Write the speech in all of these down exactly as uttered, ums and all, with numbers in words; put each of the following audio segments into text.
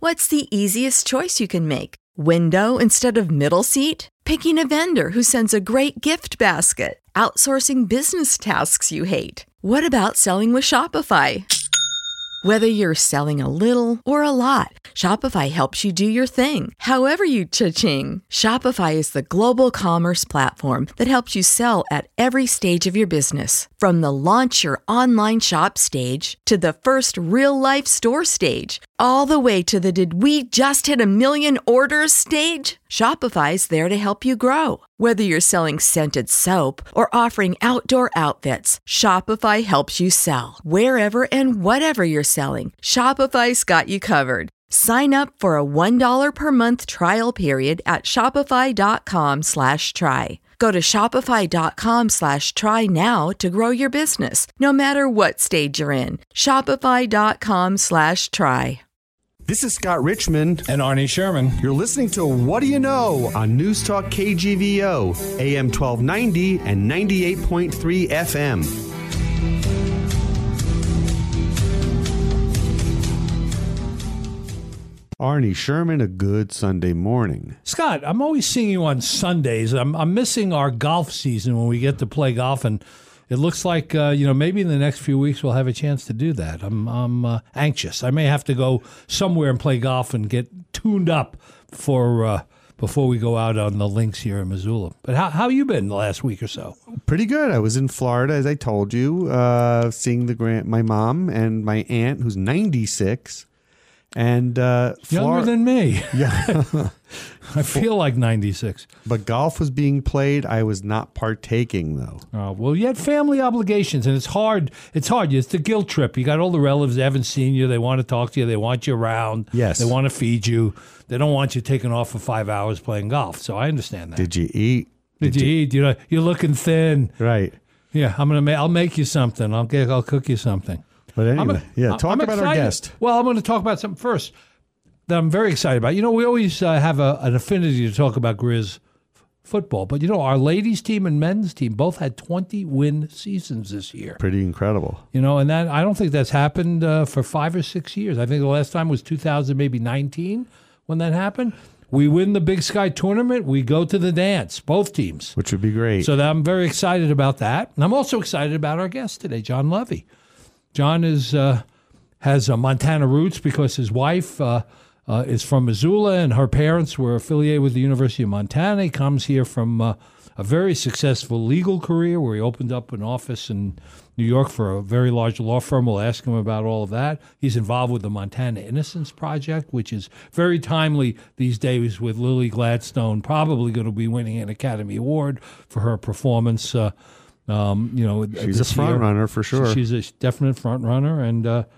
What's the easiest choice you can make? Window instead of middle seat? Picking a vendor who sends a great gift basket? Outsourcing business tasks you hate? What about selling with Shopify? Whether you're selling a little or a lot, Shopify helps you do your thing, however you cha-ching. Shopify is the global commerce platform that helps you sell at every stage of your business. From the launch your online shop stage to the first real-life store stage, all the way to the did we just hit a million orders stage. Shopify's there to help you grow. Whether you're selling scented soap or offering outdoor outfits, Shopify helps you sell. Wherever and whatever you're selling, Shopify's got you covered. Sign up for a one dollar per month trial period at shopify.com slash try. Go to shopify.com slash try now to grow your business, no matter what stage you're in. Shopify.com slash try. This is Scott Richmond and Arnie Sherman. You're listening to What Do You Know on News Talk K G V O, A M twelve ninety and ninety-eight point three F M. Arnie Sherman, a good Sunday morning. Scott, I'm always seeing you on Sundays. I'm, I'm missing our golf season when we get to play golf, and it looks like, uh, you know, maybe in the next few weeks we'll have a chance to do that. I'm I'm uh, anxious. I may have to go somewhere and play golf and get tuned up for uh, before we go out on the links here in Missoula. But how how you been the last week or so? Pretty good. I was in Florida, as I told you, uh, seeing the grand my mom and my aunt, who's ninety-six. And uh, younger Flor- than me. Yeah. I feel like ninety-six. But golf was being played. I was not partaking, though. Oh, well, you had family obligations, and it's hard. It's hard. It's the guilt trip. You got all the relatives. They haven't seen you. They want to talk to you. They want you around. Yes. They want to feed you. They don't want you taking off for five hours playing golf. So I understand that. Did you eat? Did, Did you, you eat? You know, you're looking thin. Right. Yeah, I'm gonna. Ma- I'll make you something. I'll get. I'll cook you something. But anyway, a, yeah, talk I'm about excited. our guest. Well, I'm going to talk about something first that I'm very excited about. You know, we always uh, have a, an affinity to talk about Grizz f- football, but you know, our ladies' team and men's team both had twenty win seasons this year. Pretty incredible. You know, and that I don't think that's happened uh, for five or six years. I think the last time was two thousand, maybe nineteen, when that happened. We win the Big Sky tournament. We go to the dance, both teams. Which would be great. So that I'm very excited about that. And I'm also excited about our guest today, John Lovey. John is uh, has uh, Montana roots because his wife uh, uh, is from Missoula and her parents were affiliated with the University of Montana. He comes here from uh, a very successful legal career where he opened up an office in New York for a very large law firm. We'll ask him about all of that. He's involved with the Montana Innocence Project, which is very timely these days with Lily Gladstone probably going to be winning an Academy Award for her performance. Uh, um, you know, she's a front year. runner for sure. She's a definite front runner, and uh,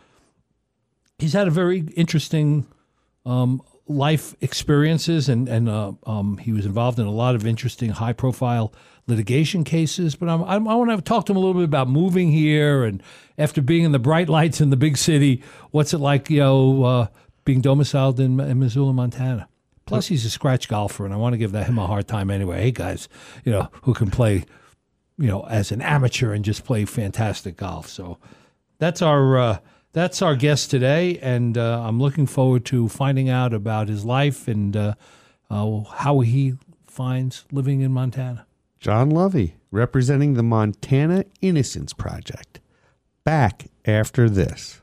he's had a very interesting um, life experiences, and and uh, um, he was involved in a lot of interesting, high-profile litigation cases. But I'm, I'm, I want to talk to him a little bit about moving here, and after being in the bright lights in the big city, what's it like, you know, uh, being domiciled in, in Missoula, Montana. Plus, he's a scratch golfer, and I want to give that him a hard time anyway. Hey, guys, you know, who can play, you know, as an amateur and just play fantastic golf. So that's our uh, that's our guest today, and uh, I'm looking forward to finding out about his life and uh, uh, how he finds living in Montana. John Lovey, representing the Montana Innocence Project. Back after this.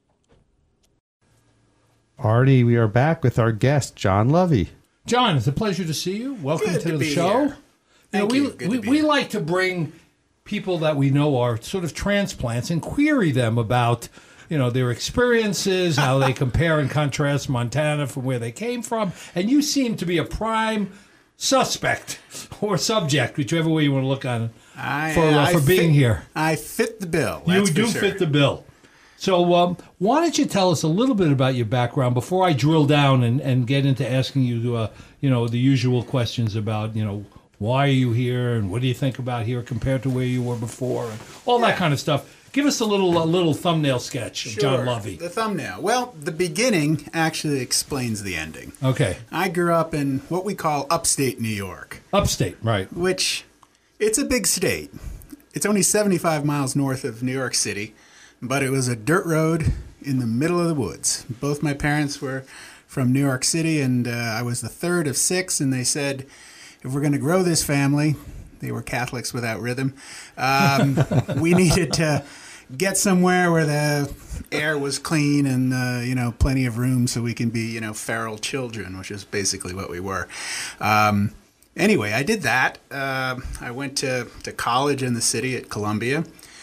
Arnie, we are back with our guest, John Lovey. John, it's a pleasure to see you. Welcome Good to, to the be show. Here. Thank you know, you. we Good we, to be we here. like to bring people that we know are sort of transplants and query them about, you know, their experiences, how they compare and contrast Montana from where they came from. And you seem to be a prime suspect or subject, whichever way you want to look on it, I, for, uh, I for being fit, here. I fit the bill. You That's do for sure. fit the bill. So um, why don't you tell us a little bit about your background before I drill down and, and get into asking you, uh, you know, the usual questions about, you know, why are you here and what do you think about here compared to where you were before and all Yeah. that kind of stuff. Give us a little a little thumbnail sketch of Sure. John Lovey. The thumbnail. Well, the beginning actually explains the ending. Okay. I grew up in what we call upstate New York, Upstate, right. which it's a big state. It's only seventy-five miles north of New York City, but it was a dirt road in the middle of the woods. Both my parents were from New York City, and uh, I was the third of six, and they said, if we're going to grow this family, they were Catholics without rhythm, um, we needed to get somewhere where the air was clean and, uh, you know, plenty of room so we can be, you know, feral children, which is basically what we were. Um, anyway, I did that. Uh, I went to, to college in the city at Columbia,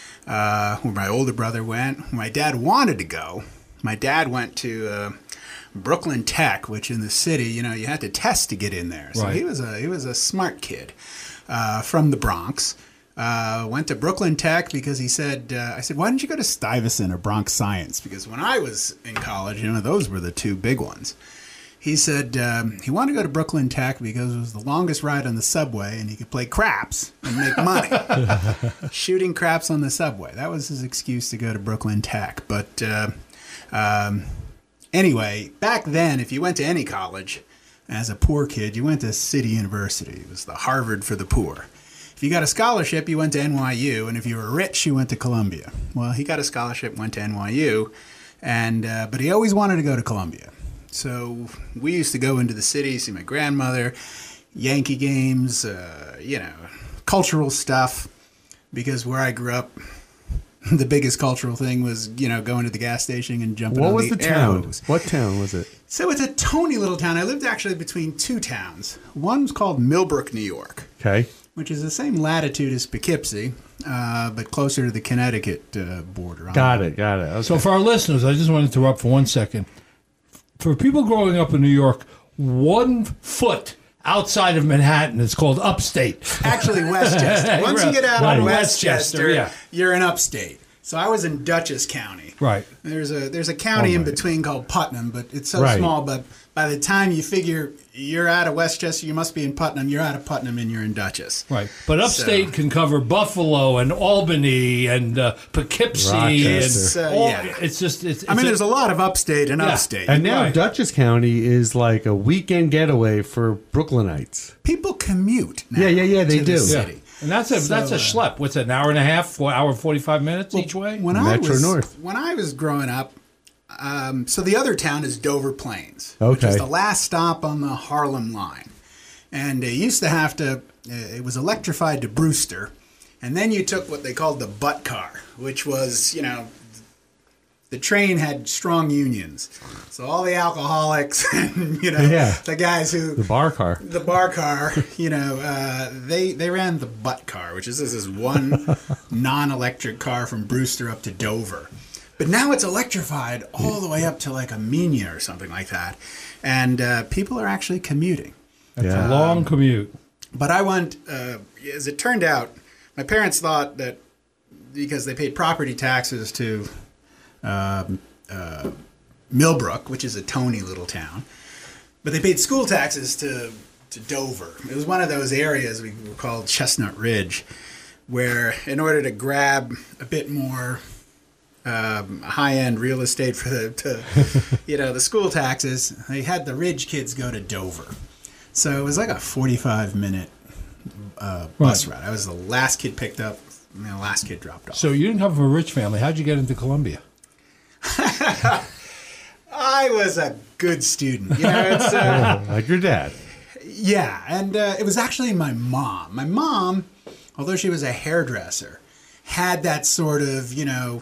uh, where my older brother went. Where my dad wanted to go. My dad went to uh, Brooklyn Tech, which in the city, you know, you had to test to get in there. So right. he was a he was a smart kid uh, from the Bronx. Uh, went to Brooklyn Tech because he said, uh, I said, why didn't you go to Stuyvesant or Bronx Science? Because when I was in college, you know, those were the two big ones. He said um, he wanted to go to Brooklyn Tech because it was the longest ride on the subway and he could play craps and make money. Shooting craps on the subway. That was his excuse to go to Brooklyn Tech. But uh, um, anyway, back then, if you went to any college as a poor kid, you went to City University. It was the Harvard for the poor. If you got a scholarship, you went to N Y U, and if you were rich, you went to Columbia. Well, he got a scholarship, went to N Y U, and uh, but he always wanted to go to Columbia. So we used to go into the city, see my grandmother, Yankee games, uh, you know, cultural stuff, because where I grew up, the biggest cultural thing was, you know, going to the gas station and jumping What on was the, the air town? hose. What town was it? So it's a tony little town. I lived actually between two towns. One's called Millbrook, New York. Okay. Which is the same latitude as Poughkeepsie, uh, but closer to the Connecticut uh, border. Got it. Got it. Okay. So for our listeners, I just want to interrupt for one second. For people growing up in New York, one foot outside of Manhattan is called upstate. Actually, Westchester. Once you get out Right. of Westchester, Westchester, yeah. you're in upstate. So I was in Dutchess County. Right. There's a there's a county Oh, in right. between called Putnam, but it's so Right. small. But by the time you figure you're out of Westchester, you must be in Putnam. You're out of Putnam and you're in Dutchess. Right. But upstate So- can cover Buffalo and Albany and uh, Poughkeepsie. Rochester. And Uh, all, yeah. It's just, it's, I mean, it's there's a lot of upstate and Yeah. upstate. And now Right. Dutchess County is like a weekend getaway for Brooklynites. People commute now Yeah, yeah, yeah, they to do. the yeah. city. And that's a So, that's a uh, schlep. What's it, an hour and a half, four hour forty-five minutes each way? When I Metro was, North. When I was growing up, um, so the other town is Dover Plains, which Okay. is the last stop on the Harlem line. And it used to have to, uh, it was electrified to Brewster. And then you took what they called the butt car, which was, you know, the train had strong unions. So all the alcoholics and, you know, Yeah. the guys who The bar car. the bar car, you know, uh, they they ran the butt car, which is this is one non-electric car from Brewster up to Dover. But now it's electrified all the way up to like Amenia or something like that, and uh, people are actually commuting. It's Yeah. a long commute. But I went, uh, as it turned out, my parents thought that because they paid property taxes to um, uh, Millbrook, which is a tony little town, but they paid school taxes to, to Dover. It was one of those areas we were called Chestnut Ridge, where in order to grab a bit more um, high-end real estate for the, to, you know, the school taxes, they had the Ridge kids go to Dover. So it was like a forty-five minute uh, bus Right. ride. I was the last kid picked up, and the last kid dropped off. So you didn't have a rich family. How'd you get into Columbia? I was a good student. You know, it's uh, Like your dad. yeah, and uh, it was actually my mom. My mom, although she was a hairdresser, had that sort of you know,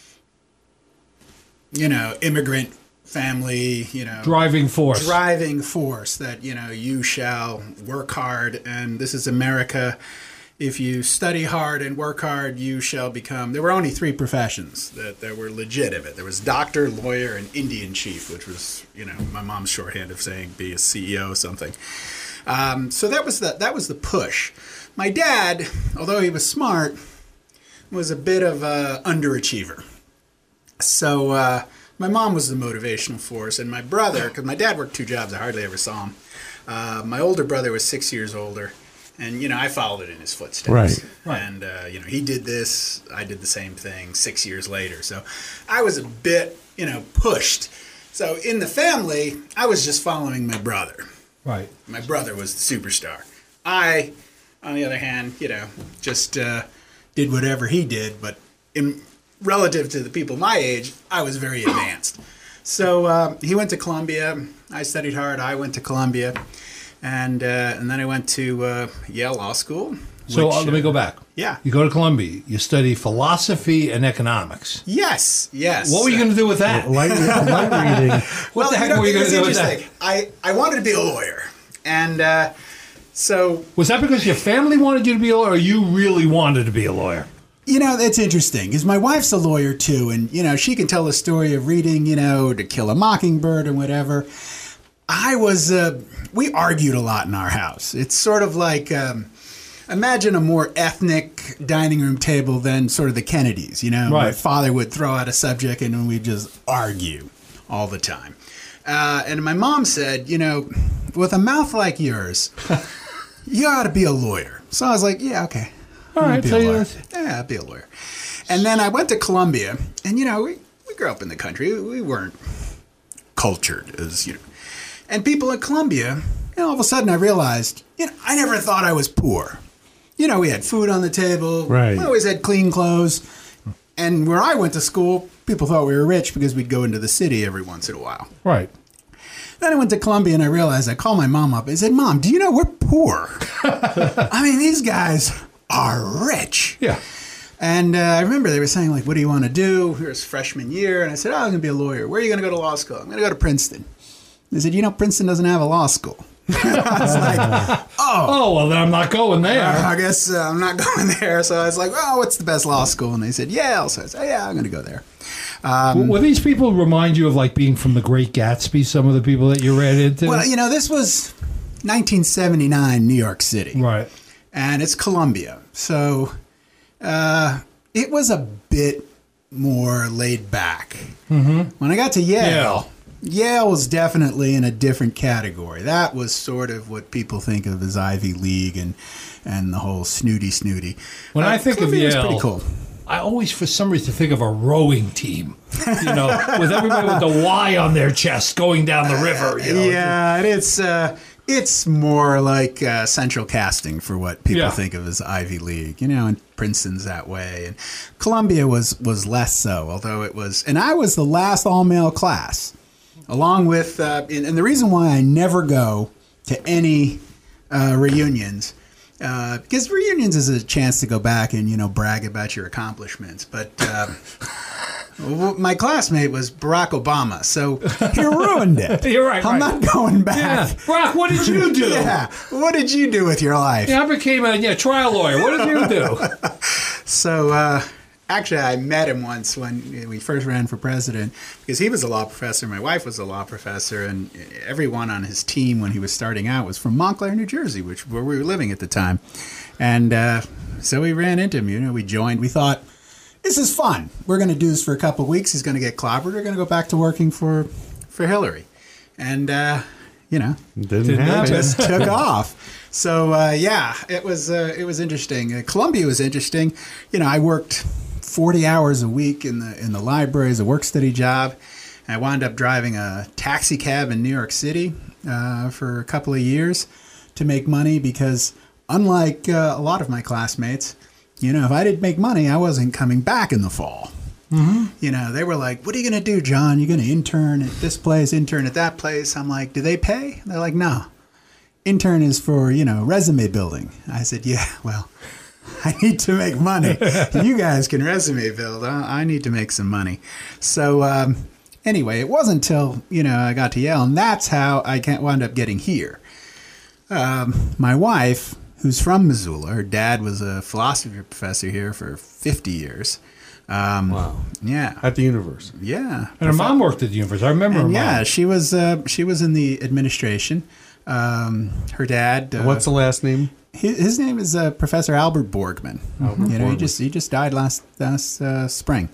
you know, immigrant family, you know, Driving force. driving force that you know you shall work hard, and this is America. If you study hard and work hard, you shall become. There were only three professions that, that were legitimate. There was doctor, lawyer, and Indian chief, which was, you know, my mom's shorthand of saying be a C E O or something. Um, so that was the that was the push. My dad, although he was smart, was a bit of a underachiever. So uh, my mom was the motivational force, and my brother, because my dad worked two jobs, I hardly ever saw him. Uh, my older brother was six years older. And, you know, I followed in his footsteps. Right. Right. And, uh, you know, he did this. I did the same thing six years later. So I was a bit, you know, pushed. So in the family, I was just following my brother. Right. My brother was the superstar. I, on the other hand, you know, just uh, did whatever he did. But in relative to the people my age, I was very advanced. So uh, he went to Columbia. I studied hard. I went to Columbia. And uh, and then I went to uh, Yale Law School. So which, uh, let me go back. Yeah. You go to Columbia. You study philosophy and economics. Yes, yes. What were you going to do with that? Light, light reading. What well, the heck you know, were you going to do with that? interesting. I, I wanted to be a lawyer. And uh, so... Was that because your family wanted you to be a lawyer, or you really wanted to be a lawyer? You know, that's interesting, because my wife's a lawyer, too. And, you know, she can tell the story of reading, you know, To Kill a Mockingbird or whatever. I was... Uh, we argued a lot in our house. It's sort of like... Um, Imagine a more ethnic dining room table than sort of the Kennedys, you know? Right. My father would throw out a subject and we'd just argue all the time. Uh, and my mom said, you know, with a mouth like yours, you ought to be a lawyer. So I was like, yeah, okay. All I'll right, be so a you- lawyer. Yeah, I'll be a lawyer. And then I went to Columbia, and, you know, we, we grew up in the country. We weren't cultured as, you know. And people in Columbia, you know, all of a sudden I realized, you know, I never thought I was poor. You know, we had food on the table. Right. We always had clean clothes. And where I went to school, people thought we were rich because we'd go into the city every once in a while. Right. Then I went to Columbia and I realized I called my mom up. I said, Mom, do you know we're poor? I mean, these guys are rich. Yeah. And uh, I remember they were saying, like, what do you want to do? Here's freshman year. And I said, oh, I'm going to be a lawyer. Where are you going to go to law school? I'm going to go to Princeton. They said, you know, Princeton doesn't have a law school. I was like, oh. Oh, well, then I'm not going there. Uh, I guess uh, I'm not going there. So I was like, oh, what's the best law school? And they said, Yale. So I said, oh, yeah, I'm going to go there. Um, Will these people remind you of like being from The Great Gatsby, some of the people that you ran into? well, you know, this was nineteen seventy-nine New York City. Right. And it's Columbia. So uh, it was a bit more laid back. Mm-hmm. When I got to Yale, Yale. Yale was definitely in a different category. That was sort of what people think of as Ivy League and and the whole snooty snooty. When Uh, I think of Columbia was Yale, pretty cool. I always, for some reason, think of a rowing team. You know, with everybody with the Y on their chest going down the river. You know? Yeah, and it's uh, it's more like uh, central casting for what people Yeah. think of as Ivy League, you know, and Princeton's that way, and Columbia was was less so, although it was, and I was the last all male class, along with, uh, and, and the reason why I never go to any uh, reunions. Uh, because reunions is a chance to go back and, you know, brag about your accomplishments. But uh, my classmate was Barack Obama, so he ruined it. You're right, I'm right. not going Yeah. back. Brock, what did you do? Yeah. What did you do with your life? Yeah, I became a yeah, trial lawyer. What did you do? So, uh, actually, I met him once when we first ran for president because he was a law professor. My wife was a law professor, and everyone on his team when he was starting out was from Montclair, New Jersey, which where we were living at the time. And uh, so we ran into him. You know, we joined. We thought, this is fun. We're going to do this for a couple of weeks. He's going to get clobbered. We're going to go back to working for for Hillary. And, uh, you know, Didn't, Didn't happen. happen. just took off. So uh, yeah, it was uh, it was interesting. Uh, Columbia was interesting. You know, I worked forty hours a week in the in the library as a work study job. I wound up driving a taxi cab in New York City uh, for a couple of years to make money because, unlike uh, a lot of my classmates, you know, if I didn't make money, I wasn't coming back in the fall. Mm-hmm. You know, they were like, what are you going to do, John? You're going to intern at this place, intern at that place. I'm like, do they pay? They're like, no. Intern is for, you know, resume building. I said, yeah, well, I need to make money. You guys can resume build. I I need to make some money. So um, anyway, it wasn't until, you know, I got to Yale, and that's how I can't wound up getting here. Um, my wife, who's from Missoula, her dad was a philosophy professor here for fifty years. Um, Wow. Yeah. At the university. Yeah. And her mom worked at the university. I remember her And mom. yeah, she was uh, she was in the administration. Um, her dad. Uh, What's the last name? his, his name is uh, Professor Albert Borgman. Albert you know, he Borgman. just he just died last last uh, spring.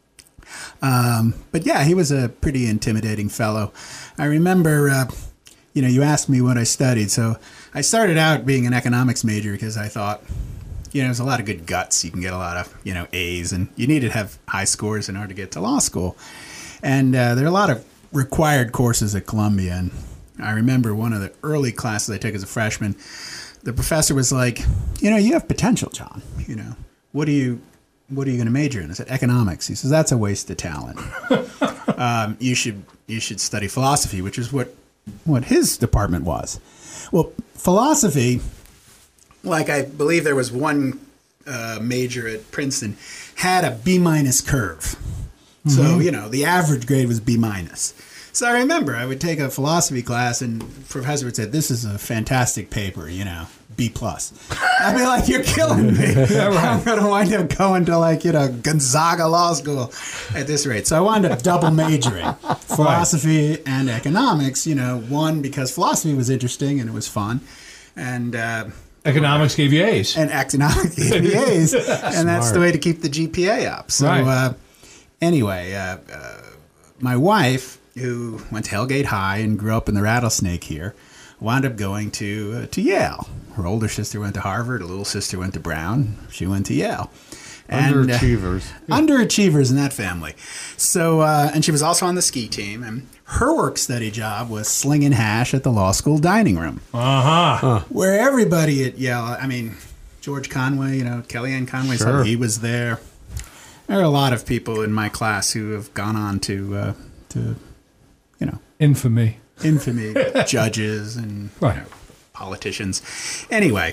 Um, but yeah, he was a pretty intimidating fellow. I remember, uh, you know, you asked me what I studied, so I started out being an economics major because I thought, you know, there's a lot of good guts. You can get a lot of, you know, A's, and you need to have high scores in order to get to law school. And uh, there are a lot of required courses at Columbia. And I remember one of the early classes I took as a freshman, the professor was like, you know, you have potential, John. You know, what do you, what are you going to major in? I said, economics. He says, that's a waste of talent. um, you should you should study philosophy, which is what what his department was. Well, philosophy, like I believe there was one uh, major at Princeton, had a B minus curve. Mm-hmm. So, you know, the average grade was B minus. So I remember I would take a philosophy class and the professor would say, this is a fantastic paper, you know, B plus. I'd be like, you're killing me. Yeah, right. I'm going to wind up going to like, you know, Gonzaga Law School at this rate. So I wound up double majoring, philosophy right. and economics, you know, one because philosophy was interesting and it was fun. And uh, economics gave you A's. And economics gave me A's. And that's the way to keep the G P A up. So right. uh, anyway, uh, uh, my wife, who went to Hellgate High and grew up in the Rattlesnake here, wound up going to uh, to Yale. Her older sister went to Harvard. Her little sister went to Brown. She went to Yale. And, underachievers. Uh, underachievers in that family. So, uh, and she was also on the ski team. And her work study job was slinging hash at the law school dining room. Uh-huh. Huh. Where everybody at Yale, I mean, George Conway, you know, Kellyanne Conway, sure. so he was there. There are a lot of people in my class who have gone on to, uh, to you know. Infamy. Infamy, judges and right. you know, politicians. Anyway,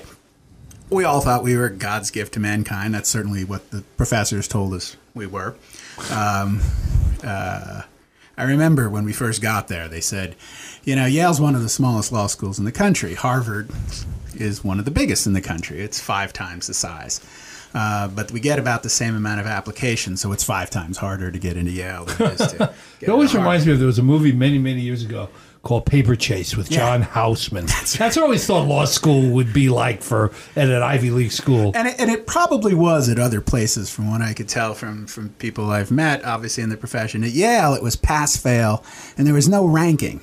we all thought we were God's gift to mankind. That's certainly what the professors told us we were. Um, uh, I remember when we first got there, they said, you know, Yale's one of the smallest law schools in the country. Harvard is one of the biggest in the country. It's five times the size. Uh, but we get about the same amount of applications, so it's five times harder to get into Yale than it is to get It always into reminds me of there was a movie many, many years ago called Paper Chase with Yeah. John Houseman. That's, That's what I always thought law school would be like for at an Ivy League school. And it, and it probably was at other places, from what I could tell from, from people I've met, obviously in the profession. At Yale, it was pass-fail, and there was no ranking.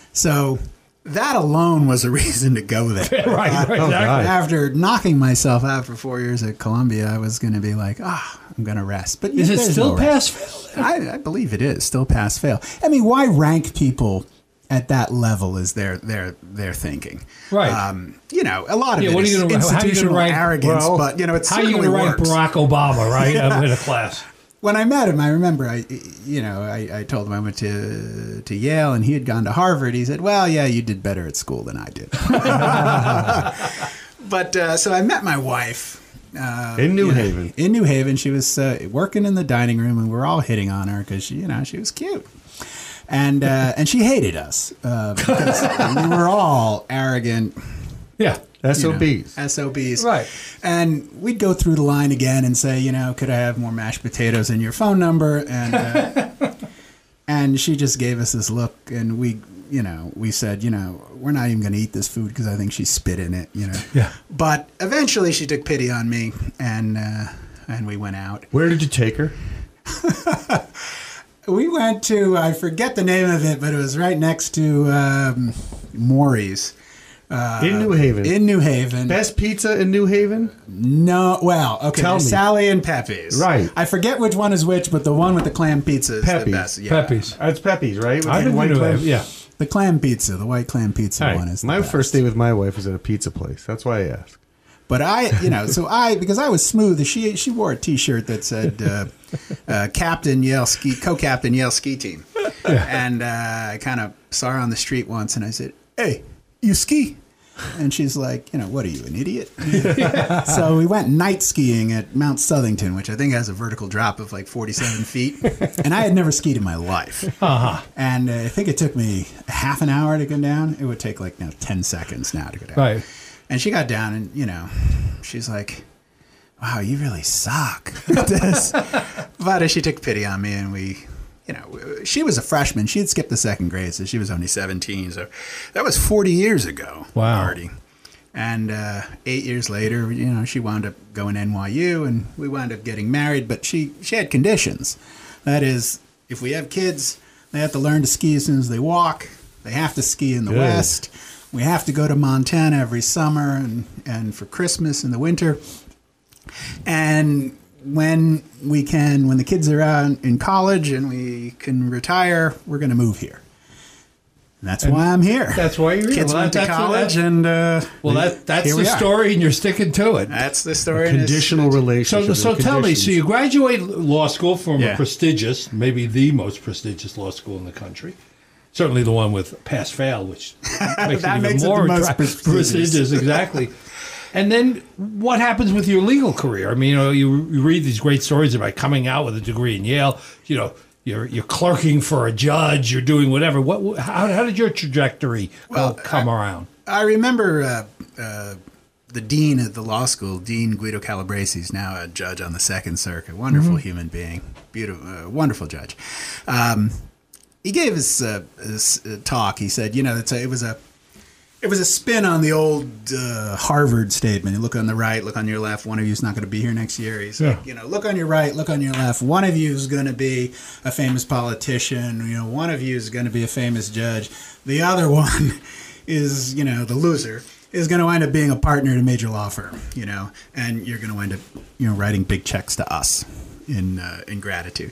So that alone was a reason to go there. right, right, exactly. After knocking myself out for four years at Columbia, I was going to be like, ah, oh, I'm going to rest. But is it there's still no rest. pass-fail? I, I believe it is still pass-fail. I mean, why rank people at that level is their their their thinking? Right. Um, you know, a lot of Yeah, it what are is you gonna, institutional how are you gonna rank, arrogance, well, but you know, it's how are you certainly going to rank works. Barack Obama, right, in a class? When I met him, I remember I, you know, I, I told him I went to to Yale and he had gone to Harvard. He said, "Well, yeah, you did better at school than I did." But uh, so I met my wife uh, In New you know, Haven. in New Haven, she was uh, working in the dining room, and we were all hitting on her because she, you know, she was cute, and uh, and she hated us uh, because we were all arrogant. Yeah. S O Bs. You know, S O Bs. Right. And we'd go through the line again and say, you know, could I have more mashed potatoes and your phone number? And uh, and she just gave us this look, and we, you know, we said, you know, we're not even going to eat this food because I think she spit in it, you know. Yeah. But eventually she took pity on me, and uh, and we went out. Where did you take her? We went to, I forget the name of it, but it was right next to um, Maury's. Uh, In New Haven. In New Haven. Best pizza in New Haven? No, well, okay. Tell me. Sally and Pepe's. Right. I forget which one is which, but the one with the clam pizza is Pepe's. the best. Yeah. Pepe's. Uh, It's Pepe's, right? With I've the been white to clam? it, yeah. The clam pizza, the white clam pizza All right. one is the My best. first day with my wife was at a pizza place. That's why I asked. But I, you know, so I, because I was smooth, she she wore a T-shirt that said uh, uh, Captain Yale Ski, Co-Captain Yale Ski Team. And uh, I kind of saw her on the street once, and I said, "Hey, you ski?" And she's like, you know, what are you, an idiot? So we went night skiing at Mount Southington, which I think has a vertical drop of like forty-seven feet. And I had never skied in my life. Uh-huh. And uh, I think it took me half an hour to go down. It would take like now ten seconds now to go down. Right. And she got down and, you know, she's like, wow, you really suck at this. But uh, she took pity on me, and we... You know, she was a freshman. She had skipped the second grade, so she was only seventeen. So that was forty years ago. Wow. Already. And uh, eight years later, you know, she wound up going to N Y U, and we wound up getting married. But she, she had conditions. That is, if we have kids, they have to learn to ski as soon as they walk. They have to ski in the Good. West. We have to go to Montana every summer and, and for Christmas in the winter. And when we can, when the kids are out in college and we can retire, we're going to move here. That's And why I'm here. That's why you're here. Kids Well, went to that's- college, that's- and uh, Well, that that's here the we are. story, and you're sticking to it. That's the story. and it's- Conditional So, relationship. so and tell me, conditions. so you graduate law school from a Yeah. prestigious, maybe the most prestigious law school in the country. Certainly the one with pass-fail, which makes That it even makes it more the most attract- prestigious. prestigious. Exactly. And then what happens with your legal career? I mean, you know, you, you read these great stories about coming out with a degree in Yale. You know, you're you're clerking for a judge. You're doing whatever. What? How, how did your trajectory Well, go, come around? I remember uh, uh, the dean at the law school, Dean Guido Calabresi, is now a judge on the Second Circuit. Wonderful human being, beautiful, uh, wonderful judge. Um, he gave his, uh, his uh, talk. He said, you know, it's a, it was a it was a spin on the old uh, Harvard statement. You look on the right, look on your left. One of you is not going to be here next year. He's Yeah. like, you know, look on your right, look on your left. One of you is going to be a famous politician. You know, one of you is going to be a famous judge. The other one is, you know, the loser is going to wind up being a partner at a major law firm. You know, and you're going to wind up, you know, writing big checks to us in uh, in gratitude.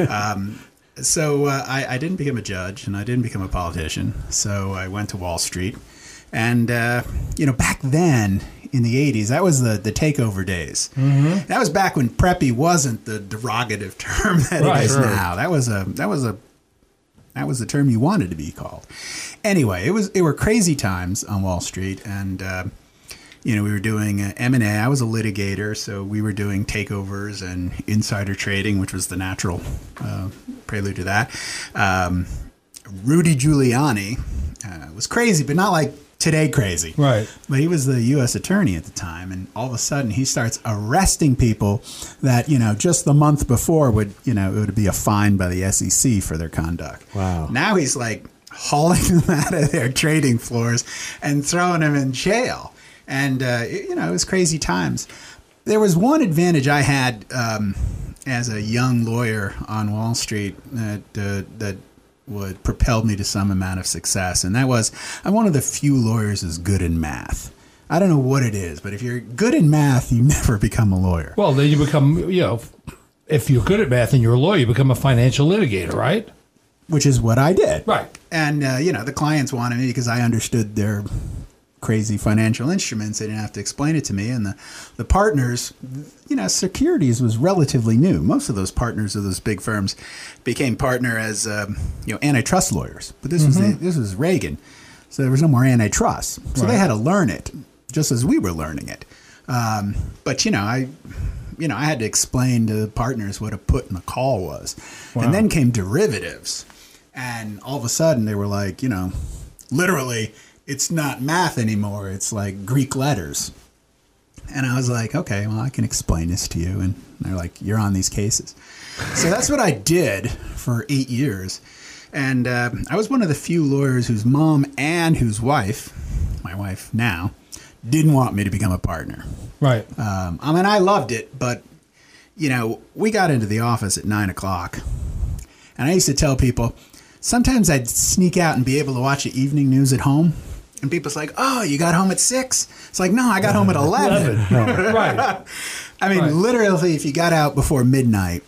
um, so uh, I, I didn't become a judge and I didn't become a politician. So I went to Wall Street. And, uh, you know, back then in the eighties, that was the, the takeover days. Mm-hmm. That was back when preppy wasn't the derogative term that Right, it is sure. now. That was a that was a that was the term you wanted to be called. Anyway, it was it were crazy times on Wall Street, and uh, you know, we were doing uh, M and A. I was a litigator, so we were doing takeovers and insider trading, which was the natural uh, prelude to that. Um, Rudy Giuliani uh, was crazy, but not like today crazy. Right. But he was the U S attorney at the time, and all of a sudden he starts arresting people that, you know, just the month before would, you know, it would be a fine by the S E C for their conduct. Wow. Now he's like hauling them out of their trading floors and throwing them in jail. And, uh, it, you know, it was crazy times. There was one advantage I had um, as a young lawyer on Wall Street that, uh, that would propel me to some amount of success. And that was, I'm one of the few lawyers who's good in math. I don't know what it is, but if you're good in math, you never become a lawyer. Well, then you become, you know, if you're good at math and you're a lawyer, you become a financial litigator, right? Which is what I did. Right. And, uh, you know, the clients wanted me because I understood their crazy financial instruments. They didn't have to explain it to me. And the, the partners, you know, securities was relatively new. Most of those partners of those big firms became partner as, um, you know, antitrust lawyers. But this was this was Reagan. So there was no more antitrust. So Right. they had to learn it just as we were learning it. Um, but, you know, I... You know, I had to explain to the partners what a put and a call was. Wow. And then came derivatives. And all of a sudden they were like, you know, literally, it's not math anymore. It's like Greek letters. And I was like, okay, well, I can explain this to you. And they're like, you're on these cases. So that's what I did for eight years. And uh, I was one of the few lawyers whose mom and whose wife, my wife now, didn't want me to become a partner. Right. Um, I mean, I loved it, but, you know, we got into the office at nine o'clock. And I used to tell people, sometimes I'd sneak out and be able to watch the evening news at home. And people's like, oh, you got home at six? It's like, no, I got home at eleven. Right. I mean, Right. literally, if you got out before midnight,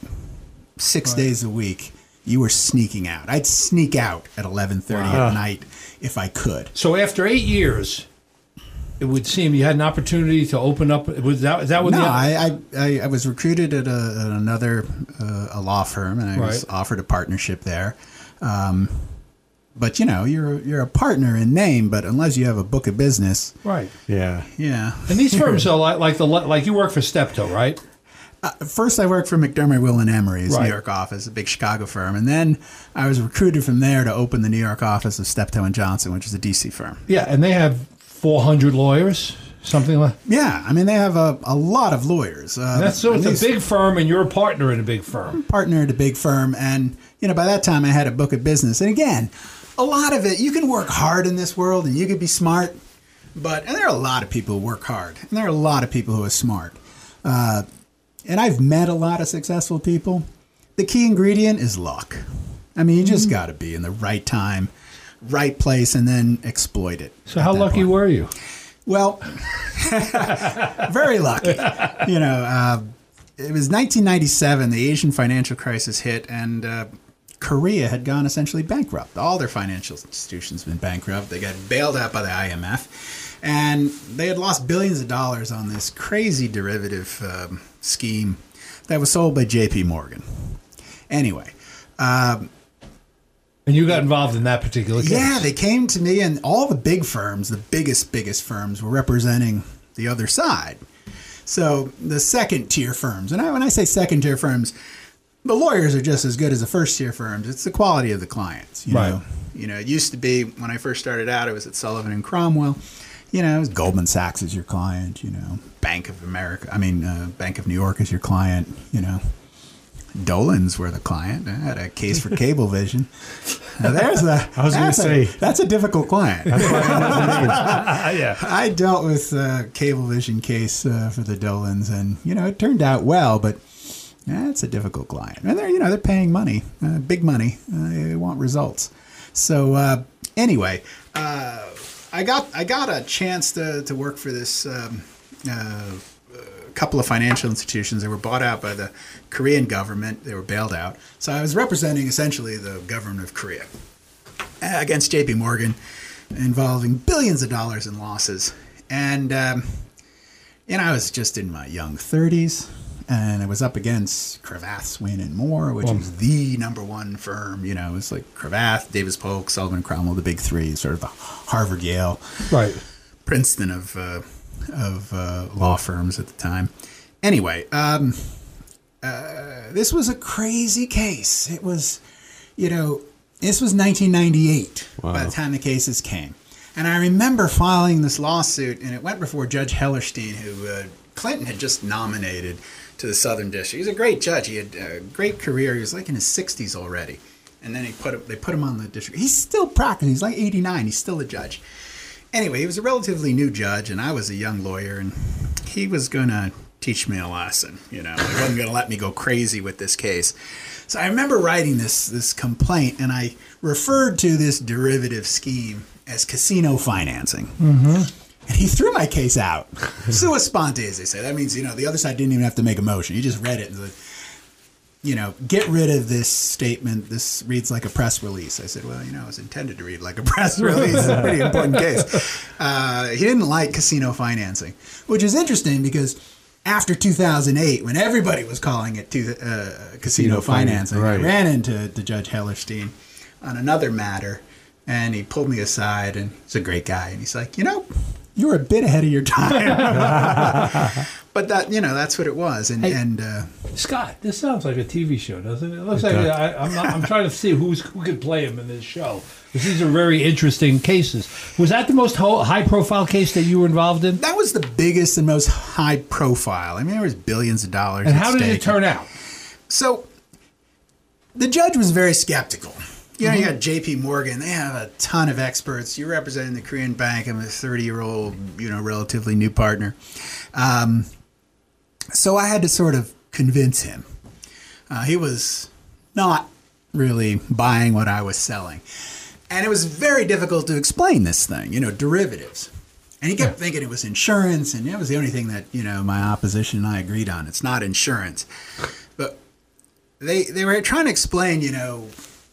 six days a week, you were sneaking out. I'd sneak out at eleven thirty at night if I could. So after eight years, it would seem you had an opportunity to open up. Was that, is that what No, the, I, I I was recruited at, a, at another uh, a law firm, and I was Right. offered a partnership there. Um, but you know, you're you're a partner in name, but unless you have a book of business, Right. Yeah. yeah. And these firms are like, like the like you work for Steptoe, right? Uh, first, I worked for McDermott, Will and Emery's Right. New York office, a big Chicago firm, and then I was recruited from there to open the New York office of Steptoe and Johnson, which is a D C firm. Yeah, and they have four hundred lawyers, something like. Yeah, I mean they have a, a lot of lawyers. Uh, That's so at it's least a big firm, and you're a partner in a big firm. partner at a big firm, and you know by that time I had a book of business. And again, a lot of it, you can work hard in this world, and you can be smart, but and there are a lot of people who work hard, and there are a lot of people who are smart. Uh, and I've met a lot of successful people. The key ingredient is luck. I mean, you just got to be in the right time, right place, and then exploit it. So at how that lucky point. were you? Well, very lucky. You know, uh, it was nineteen ninety-seven. The Asian financial crisis hit, and uh, Korea had gone essentially bankrupt. All their financial institutions had been bankrupt. They got bailed out by the I M F, and they had lost billions of dollars on this crazy derivative um, scheme that was sold by J P Morgan. Anyway. Um, and you got involved in that particular case. Yeah, they came to me, and all the big firms, the biggest, biggest firms, were representing the other side. So the second tier firms, and I, when I say second tier firms, the lawyers are just as good as the first tier firms. It's the quality of the clients. You right. know? You know, it used to be when I first started out, it was at Sullivan and Cromwell. You know, it was Goldman Sachs is your client. You know, Bank of America. I mean, uh, Bank of New York is your client. You know, Dolan's were the client. I had a case for Cablevision. Now, there's a. I was going to say that's a difficult client. That's why I know the name. Yeah, I dealt with a Cablevision case uh, for the Dolans, and you know, it turned out well, but. Yeah, it's a difficult client, and they're you know they're paying money, uh, big money. Uh, they want results. So uh, anyway, uh, I got I got a chance to to work for this um, uh, couple of financial institutions. They were bought out by the Korean government. They were bailed out. So I was representing essentially the government of Korea against J P Morgan, involving billions of dollars in losses, and um, you know I was just in my young thirties. And I was up against Cravath, Swaine and Moore, which was the number one firm. You know, it's like Cravath, Davis Polk, Sullivan Cromwell, the big three, sort of the Harvard, Yale, right, Princeton of uh, of uh, law firms at the time. Anyway, um, uh, this was a crazy case. It was, you know, this was nineteen ninety-eight wow. by the time the cases came. And I remember filing this lawsuit, and it went before Judge Hellerstein, who uh, Clinton had just nominated to the Southern District. He's a great judge. He had a great career. He was like in his sixties already. And then he put him, they put him on the district. He's still practicing. He's like eighty-nine. He's still a judge. Anyway, he was a relatively new judge, and I was a young lawyer, and he was going to teach me a lesson. You know, he wasn't going to let me go crazy with this case. So I remember writing this, this complaint, and I referred to this derivative scheme as casino financing. Mm-hmm. And he threw my case out. Sua sponte, as they say. That means, you know, the other side didn't even have to make a motion. He just read it and said, you know, get rid of this statement. This reads like a press release. I said, well, you know, it was intended to read like a press release. It's a pretty important case. Uh, he didn't like casino financing, which is interesting because after two thousand eight, when everybody was calling it to, uh, casino financing, right. I ran into to Judge Hellerstein on another matter, and he pulled me aside, and he's a great guy. And he's like, you know, you were a bit ahead of your time. But that, you know, that's what it was. And, hey, and uh, Scott, this sounds like a T V show, doesn't it? It looks like I, I'm, not, I'm trying to see who's who could play him in this show. Because these are very interesting cases. Was that the most ho- high-profile case that you were involved in? That was the biggest and most high-profile. I mean, there was billions of dollars. And at how did stake. it turn out? So the judge was very skeptical. You know, mm-hmm. you got J P Morgan. They have a ton of experts. You're representing the Korean bank. I'm a thirty-year-old, you know, relatively new partner. Um, so I had to sort of convince him. Uh, he was not really buying what I was selling. And it was very difficult to explain this thing, you know, derivatives. And he kept yeah. thinking it was insurance, and that was the only thing that, you know, my opposition and I agreed on. It's not insurance. But they they were trying to explain, you know,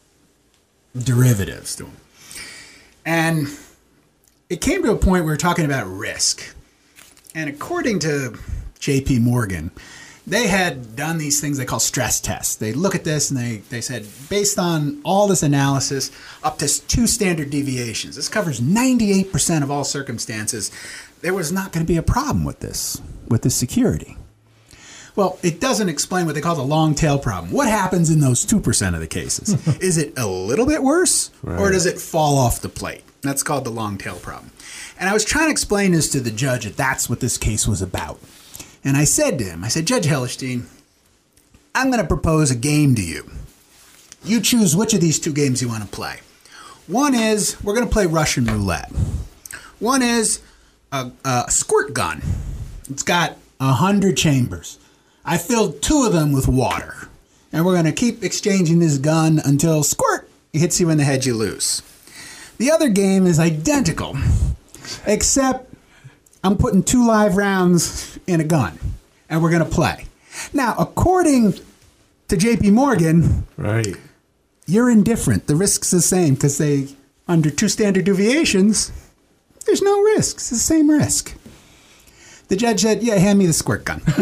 derivatives to him. And it came to a point where we were talking about risk. And according to J P Morgan, they had done these things they call stress tests. They look at this and they, they said, based on all this analysis, up to two standard deviations, this covers ninety-eight percent of all circumstances, there was not going to be a problem with this, with this security. Well, it doesn't explain what they call the long tail problem. What happens in those two percent of the cases? Is it a little bit worse, right. or does it fall off the plate? That's called the long tail problem. And I was trying to explain this to the judge that that's what this case was about. And I said to him, I said, Judge Hellerstein, I'm going to propose a game to you. You choose which of these two games you want to play. One is, we're going to play Russian roulette. One is a, a squirt gun. It's got one hundred chambers. I filled two of them with water. And we're going to keep exchanging this gun until squirt, it hits you in the head, you lose. The other game is identical, except I'm putting two live rounds in a gun, and we're going to play. Now, according to J P Morgan, right, you're indifferent. The risk's the same because they, under two standard deviations, there's no risk. It's the same risk. The judge said, yeah, hand me the squirt gun. And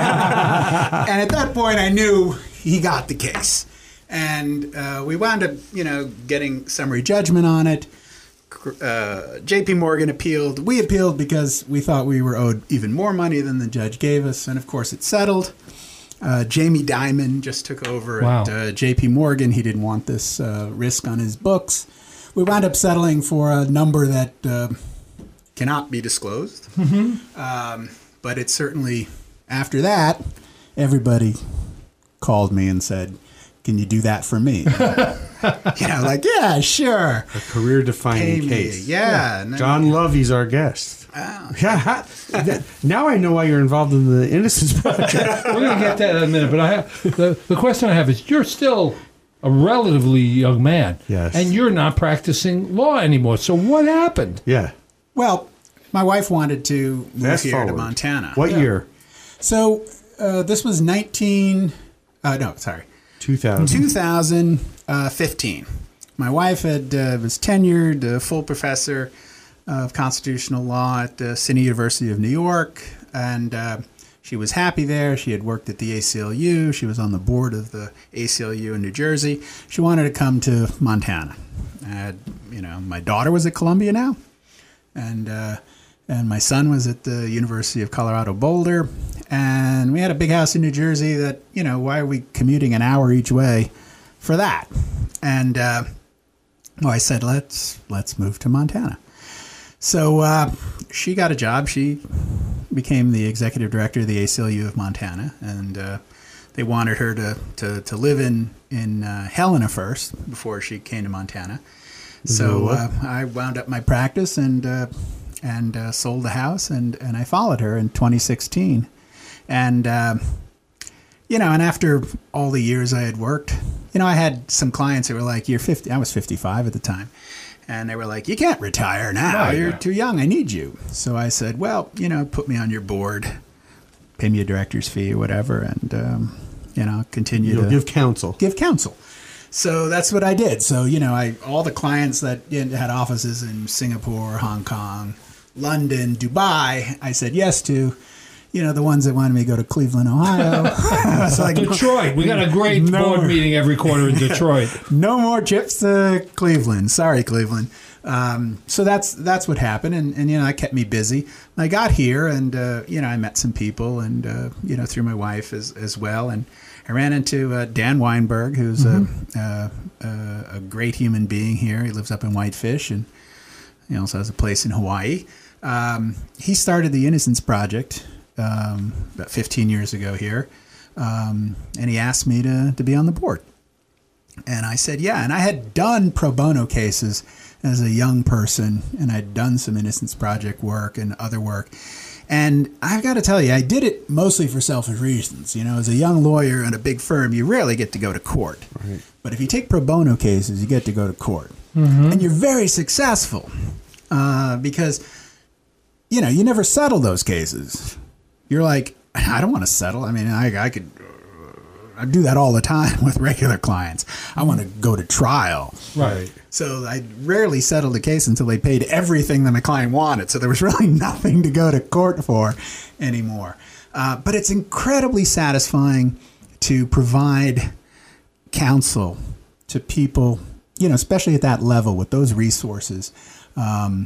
at that point, I knew he got the case. And uh, we wound up, you know, getting summary judgment on it. Uh, J P Morgan appealed. We appealed because we thought we were owed even more money than the judge gave us. And, of course, it settled. Uh, Jamie Dimon just took over Wow. at uh, J P Morgan. He didn't want this uh, risk on his books. We wound up settling for a number that uh, cannot be disclosed. Mm-hmm. Um, but it's certainly, after that, everybody called me and said, can you do that for me? You know, like, yeah, sure. A career-defining Pay me. case. Yeah. And then- John Lovey's our guest. Oh. Yeah. Now I know why you're involved in the Innocence Project. We're going to get that in a minute, but I have the, the question I have is: you're still a relatively young man, Yes. and you're not practicing law anymore. So what happened? Yeah. Well, my wife wanted to move Fast here forward. to Montana. What year? So uh, this was nineteen. Uh, no, sorry, two thousand. two thousand fifteen. My wife had uh, was tenured, a full professor of constitutional law at uh, City University of New York, and uh, she was happy there. She had worked at the A C L U. She was on the board of the A C L U in New Jersey. She wanted to come to Montana. I had, you know, my daughter was at Columbia now, and uh, and my son was at the University of Colorado Boulder, and we had a big house in New Jersey. That, you know, why are we commuting an hour each way for that? And uh, well, I said, let's let's move to Montana. So uh, she got a job. She became the executive director of the A C L U of Montana, and uh, they wanted her to, to, to live in, in uh, Helena first before she came to Montana. So uh, I wound up my practice and uh, and uh, sold the house, and, and I followed her in twenty sixteen. And, uh, you know, and after all the years I had worked, you know, I had some clients that were like, you're fifty. I was fifty-five at the time. And they were like, you can't retire now. Right, You're yeah. too young. I need you. So I said, well, you know, put me on your board, pay me a director's fee or whatever, and, um, you know, continue You'll to give counsel. give counsel. So that's what I did. So, you know, I all the clients that you know, had offices in Singapore, Hong Kong, London, Dubai, I said yes to. You know, the ones that wanted me to go to Cleveland, Ohio. I was like, Detroit. We got a great No. board meeting every quarter in Detroit. no more trips to Cleveland. Sorry, Cleveland. Um, so that's that's what happened, and, and you know, that kept me busy. I got here, and uh, you know, I met some people, and uh, you know, through my wife as as well, and I ran into uh, Dan Weinberg, who's mm-hmm. a, a a great human being here. He lives up in Whitefish, and he also has a place in Hawaii. Um, he started the Innocence Project um, about fifteen years ago here, um, and he asked me to to be on the board. And I said, yeah. And I had done pro bono cases as a young person, and I'd done some Innocence Project work and other work. And I've got to tell you, I did it mostly for selfish reasons. You know, as a young lawyer in a big firm, you rarely get to go to court. Right. But if you take pro bono cases, you get to go to court. Mm-hmm. And you're very successful uh, because, you know, you never settle those cases. You're like, I don't want to settle. I mean, I, I could... I do that all the time with regular clients. I want to go to trial. Right. So I rarely settled a case until they paid everything that my client wanted. So there was really nothing to go to court for anymore. Uh, but it's incredibly satisfying to provide counsel to people, you know, especially at that level with those resources, um,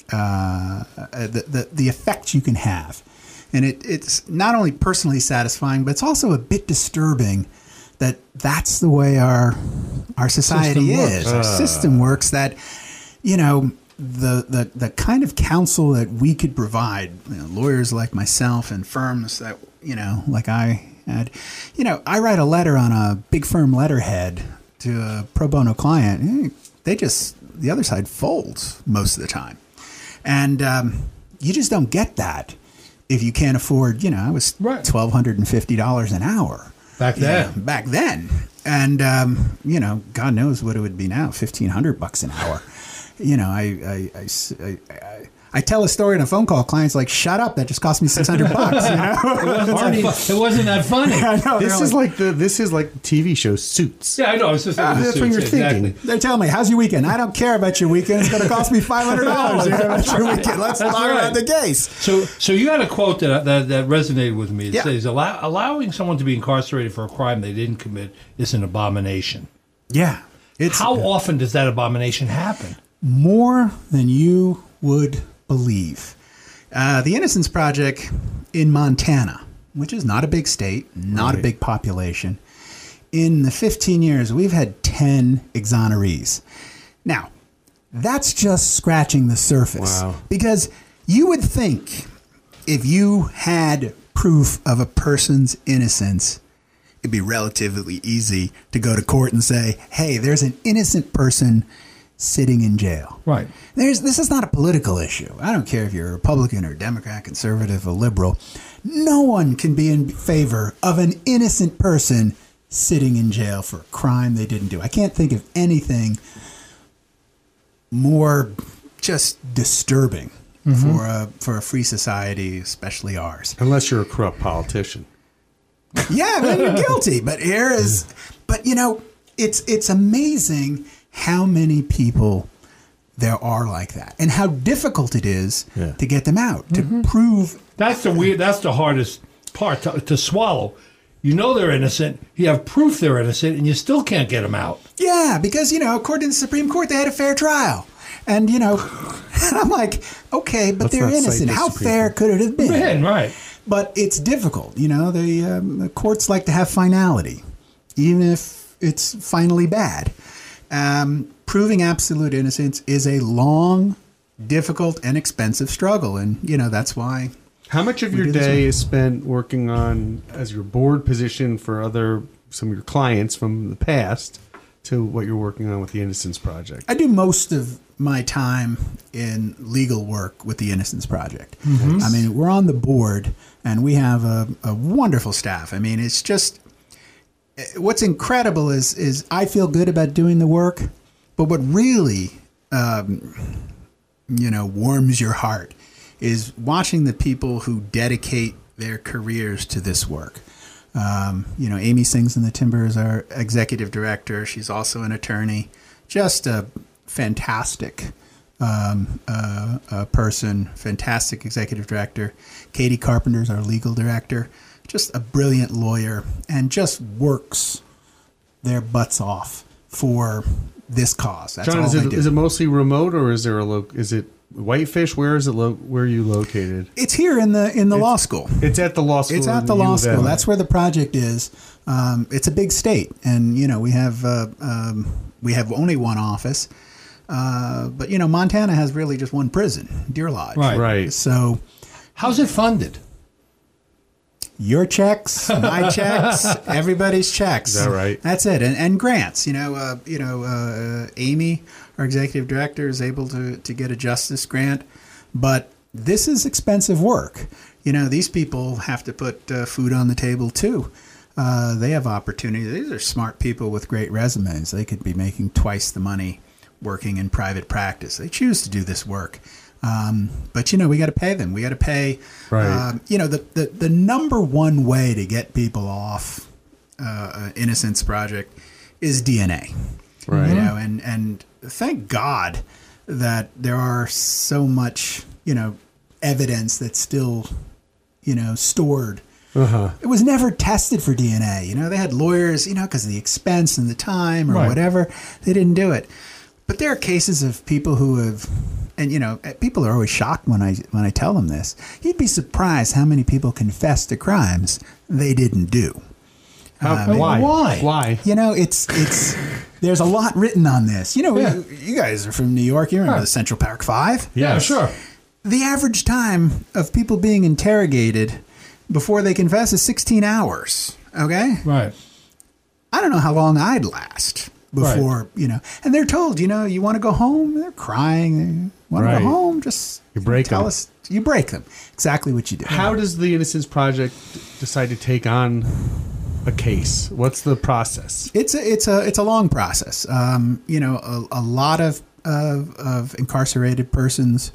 uh, the, the, the effect you can have. And it, it's not only personally satisfying, but it's also a bit disturbing that that's the way our our society System is. works. Our Uh. system works that, you know, the, the, the kind of counsel that we could provide, you know, lawyers like myself and firms that, you know, like I had, you know, I write a letter on a big firm letterhead to a pro bono client. They just, the other side folds most of the time. And um, you just don't get that if you can't afford, you know, I was Right. twelve hundred fifty dollars an hour. Back you then. know, back then. And, um, you know, God knows what it would be now, fifteen hundred bucks an hour. You know, I, I, I, I, I tell a story in a phone call. Clients like, shut up. That just cost me six hundred bucks. You know? It wasn't, that, fu- it wasn't that funny. I know, This they're is like the this is like the T V show Suits. Yeah, I know. It's just Ah, that's what you're exactly. thinking. They're telling me, how's your weekend? I don't care about your weekend. It's going to cost me five hundred dollars to hear about your weekend. Let's That's talk right. about the case. So, so you had a quote that that, that resonated with me. It Yeah. says, Allow, allowing someone to be incarcerated for a crime they didn't commit is an abomination. Yeah. It's How often does that abomination happen? more than you would believe. Uh, the Innocence Project in Montana, which is not a big state, not a Right. big population, in the fifteen years, we've had ten exonerees. Now, that's just scratching the surface. Wow. Because you would think if you had proof of a person's innocence, it'd be relatively easy to go to court and say, hey, there's an innocent person sitting in jail. Right. There's, this is not a political issue. I don't care if you're a Republican or Democrat, conservative or liberal. No one can be in favor of an innocent person sitting in jail for a crime they didn't do. I can't think of anything more just disturbing for a for a free society, especially ours. Unless you're a corrupt politician. Yeah, then you're guilty. But here is, but you know, it's it's amazing how many people there are like that, and how difficult it is Yeah. to get them out to prove. That's the weird. That's the hardest part to, to swallow. You know they're innocent. You have proof they're innocent, and you still can't get them out. Yeah, because you know, according to the Supreme Court, they had a fair trial, and you know, I'm like, okay, but Let's they're not cite innocent. the How Supreme fair Court. could it have been? Man, right. But it's difficult. You know, the, um, the courts like to have finality, even if it's finally bad. Um, proving absolute innocence is a long, difficult, and expensive struggle. And, you know, that's why. How much of We your do this day one. is spent working on as your board position for other some of your clients from the past to what you're working on with the Innocence Project? I do most of my time in legal work with the Innocence Project. I mean, we're on the board, and we have a, a wonderful staff. I mean, it's just what's incredible is is I feel good about doing the work, but what really, um, you know, warms your heart is watching the people who dedicate their careers to this work. Um, you know, Amy Sings in the Timber is our executive director. She's also an attorney. Just a fantastic um, uh, uh, person, fantastic executive director. Katie Carpenter is our legal director. Just a brilliant lawyer, and just works their butts off for this cause. That's John, all is they it, do. is it mostly remote or is there a lo- is it Whitefish? Where is it? Lo- where are you located? It's here in the in the law school. It's at the law school. It's in at the U law of M. school. That's where the project is. Um, it's a big state, and you know we have uh, um, we have only one office, uh, but you know Montana has really just one prison, Deer Lodge. Right. right. So How's it funded? your checks, my checks, everybody's checks. Is that right? That's it, and and grants. You know, uh, you know, uh, Amy, our executive director, is able to to get a justice grant, but this is expensive work. You know, these people have to put uh, food on the table too. Uh, they have opportunity. These are smart people with great resumes. They could be making twice the money working in private practice. They choose to do this work. Um, but, you know, we got to pay them. We got to pay. Right. Um, you know, the, the, the number one way to get people off uh, an Innocence Project is D N A. Right. You know, and, and thank God that there are so much, you know, evidence that's still, you know, stored. Uh-huh. It was never tested for D N A. You know, they had lawyers, you know, because of the expense and the time or Right. whatever. They didn't do it. But there are cases of people who have, and you know, people are always shocked when I when I tell them this. You'd be surprised how many people confess to crimes they didn't do. How, Um, why? why? Why? You know, it's it's there's a lot written on this. You know, Yeah. you, you guys are from New York. You remember Right. the Central Park Five? Yeah, Yes. sure. The average time of people being interrogated before they confess is sixteen hours. Okay? Right. I don't know how long I'd last before, you know. And they're told, you know, you want to go home? They're crying. They want to Right. go home? Just You break tell them. us. You break them. Exactly what you do. How does the Innocence Project decide to take on a case? What's the process? It's a it's a it's a long process. Um, you know, a, a lot of, of of incarcerated persons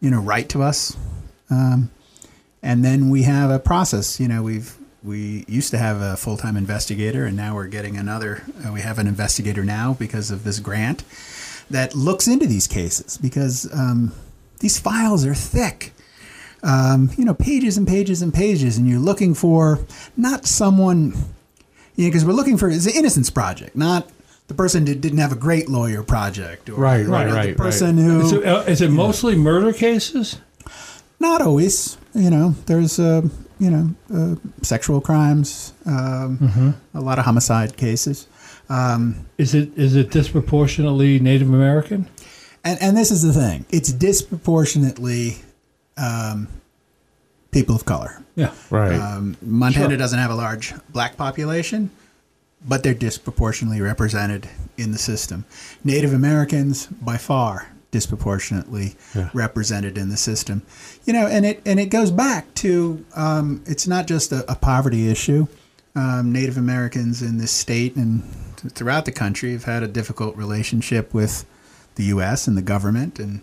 you know, write to us. Um, and then we have a process. You know, we've we used to have a full-time investigator, and now we're getting another. Uh, we have an investigator now because of this grant that looks into these cases, because um, these files are thick. Um, you know, pages and pages and pages, and you're looking for not someone, you know, because we're looking for, it's an innocence project, not the person that didn't have a great lawyer project. Or, Right, you know, right, the right, person right. who, Is it, uh, is it mostly murder cases? not always, you know, there's, uh, you know, uh, sexual crimes, um, Mm-hmm. a lot of homicide cases. Um, Is it is it disproportionately Native American? and, and this is the thing, it's disproportionately um, people of color. Yeah. Right. Um, Montana Sure. doesn't have a large black population, but they're disproportionately represented in the system. Native Americans, by far, disproportionately Yeah. represented in the system. You know, and it and it goes back to um, it's not just a, a poverty issue. Um, Native Americans in this state and th- throughout the country have had a difficult relationship with the U S and the government, and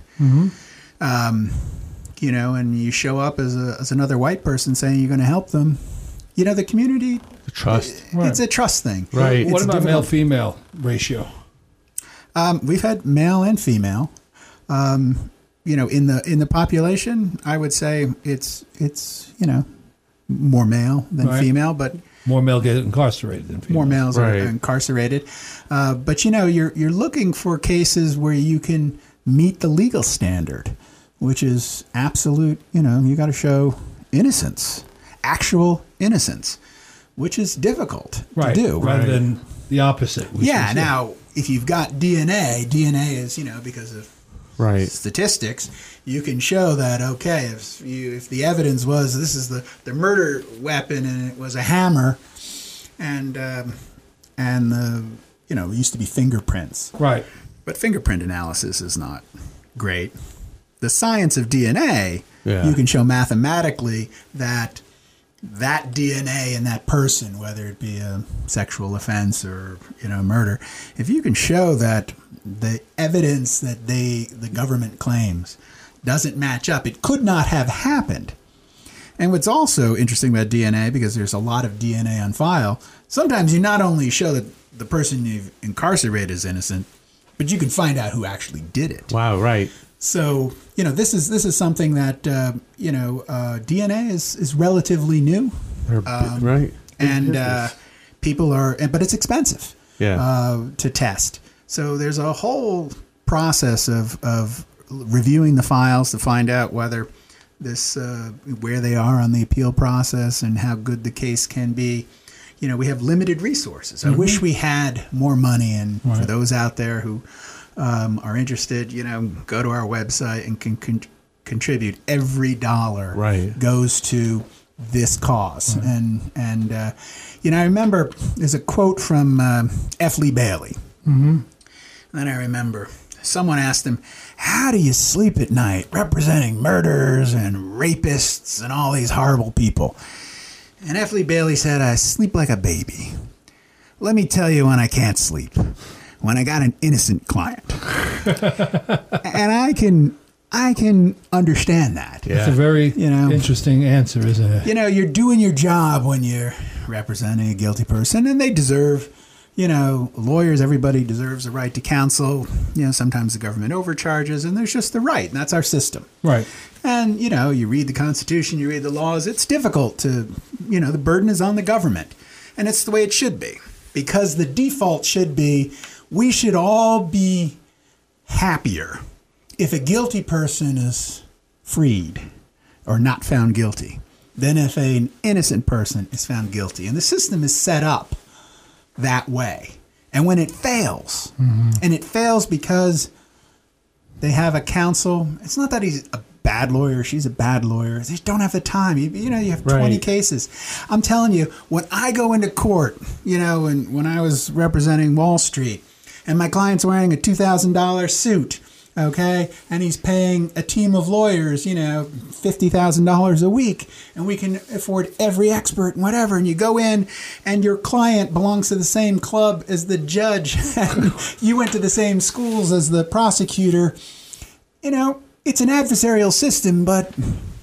um, you know, and you show up as a, as another white person saying you're going to help them. You know, the community, The trust. it's a trust thing. Right. What It's about difficult. male-female ratio? Um, we've had male and female. Um, you know, in the in the population, I would say it's it's you know more male than Right. female, but More male get incarcerated than female. more males Right. are incarcerated. Uh, but you know, you're you're looking for cases where you can meet the legal standard, which is absolute. You know, you got to show innocence, actual innocence, which is difficult right. to do. Rather Right. than the opposite. which Yeah. is- Now, if you've got D N A, D N A is, you know, because of Right. statistics, you can show that, okay, if you if the evidence was this is the, the murder weapon and it was a hammer, and um, and the you know it used to be fingerprints, Right. but fingerprint analysis is not great. The science of D N A, Yeah. you can show mathematically that that D N A in that person, whether it be a sexual offense or you know murder, if you can show that the evidence that they the government claims doesn't match up, it could not have happened. And what's also interesting about D N A, because there's a lot of D N A on file, sometimes you not only show that the person you've incarcerated is innocent, but you can find out who actually did it. Wow. Right. So, you know, this is this is something that uh, you know uh, D N A is is relatively new, They're bi- right. Big and uh, business. people are, and- but it's expensive Yeah. uh, to test. So there's a whole process of of reviewing the files to find out whether this uh, where they are on the appeal process and how good the case can be. You know, we have limited resources. I wish we had more money, and for Right. those out there who um, are interested, you know, go to our website and can con- contribute. Every dollar Right. goes to this cause. And, and uh, you know, I remember there's a quote from uh, F. Lee Bailey. Mm-hmm. And then I remember someone asked him, how do you sleep at night representing murderers and rapists and all these horrible people? And F. Lee Bailey said, I sleep like a baby. Let me tell you when I can't sleep. When I got an innocent client. And I can I can understand that. Yeah. It's a very You know. interesting answer, isn't it? You know, you're doing your job when you're representing a guilty person, and they deserve, you know, lawyers, everybody deserves a right to counsel. You know, sometimes the government overcharges, and there's just the right, and that's our system. Right. And, you know, you read the Constitution, you read the laws, it's difficult to, you know, the burden is on the government. And it's the way it should be. Because the default should be, we should all be happier if a guilty person is freed or not found guilty than if an innocent person is found guilty. And the system is set up that way. And when it fails, and it fails because they have a counsel, it's not that he's a bad lawyer, she's a bad lawyer. They just don't have the time. You, you know, you have twenty Right. cases. I'm telling you, when I go into court, you know, and when I was representing Wall Street, and my client's wearing a two thousand dollars suit, okay, and he's paying a team of lawyers, you know, fifty thousand dollars a week, and we can afford every expert and whatever, and you go in, and your client belongs to the same club as the judge, and you went to the same schools as the prosecutor, you know, it's an adversarial system, but,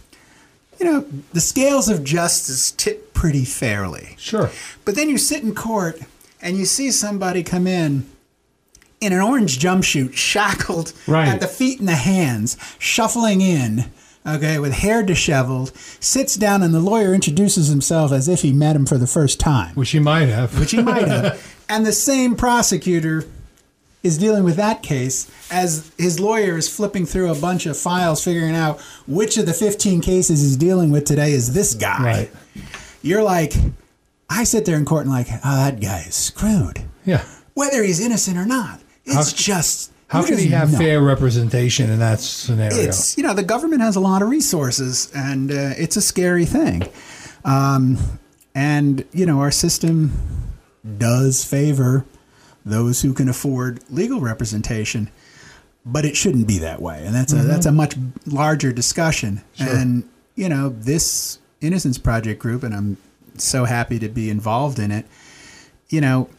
you know, the scales of justice tip pretty fairly. Sure. But then you sit in court and you see somebody come in in an orange jumpsuit, shackled Right. at the feet and the hands, shuffling in, okay, with hair disheveled, sits down and the lawyer introduces himself as if he met him for the first time, Which he might have. which he might have. And the same prosecutor is dealing with that case as his lawyer is flipping through a bunch of files, figuring out which of the fifteen cases he's dealing with today is this guy. Right. You're like, I sit there in court and like, oh, that guy is screwed. Yeah. Whether he's innocent or not. It's How- just... How who can he doesn't have know? fair representation in that scenario? It's, you know, the government has a lot of resources, and uh, it's a scary thing. Um, and, you know, our system does favor those who can afford legal representation, but it shouldn't be that way. And that's a, Mm-hmm. that's a much larger discussion. And, you know, this Innocence Project group, and I'm so happy to be involved in it, you know,